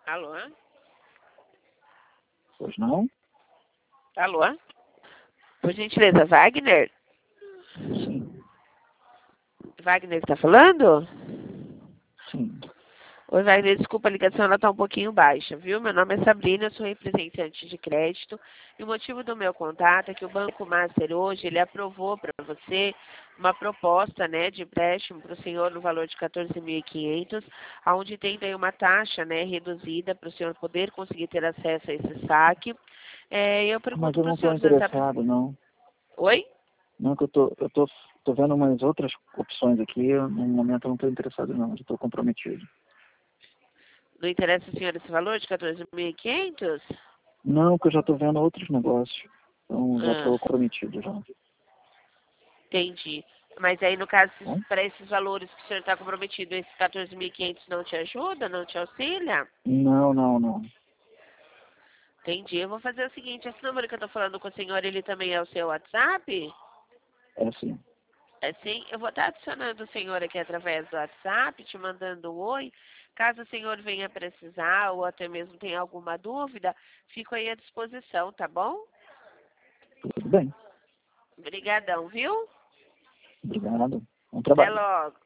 Alô? Pois não? Alô? Por gentileza, Wagner? Sim, Wagner que tá falando? sim. Oi, Wagner, desculpa, a ligação ela tá um pouquinho baixa, viu? Meu nome é Sabrina, eu sou representante de crédito. E o motivo do meu contato é que o Banco Master hoje, ele aprovou para você uma proposta, né, de empréstimo para o senhor no valor de 14.500, onde tem daí uma taxa, né, reduzida para o senhor poder conseguir ter acesso a esse saque. Eu Mas pergunto eu para não o estou senhor, o senhor sabe... interessado, não. Oi? Não, que tô vendo umas outras opções aqui. No momento eu não estou interessado, não. Eu estou comprometido. Não interessa o senhor esse valor de 14.500? Não, que eu já estou vendo outros negócios. Então já Ah, estou comprometido já. entendi. Mas aí, no caso, Bom? para esses valores que o senhor está comprometido, esses 14.500 não te ajuda, não te auxilia? Não, não, não. Entendi. Eu vou fazer o seguinte, esse número que eu estou falando com o senhor, ele também é o seu WhatsApp? É assim. É sim? Eu vou estar adicionando o senhor aqui através do WhatsApp, te mandando um oi. Caso o senhor venha precisar ou até mesmo tenha alguma dúvida, fico aí à disposição, tá bom? Tudo bem. Obrigadão, viu? Obrigado. Bom Até trabalho. logo.